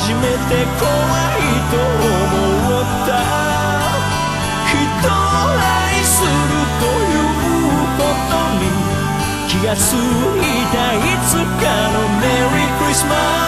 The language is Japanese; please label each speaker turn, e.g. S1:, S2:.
S1: 初めて怖いと思った人を愛するということに気がついたいつかのメリークリスマス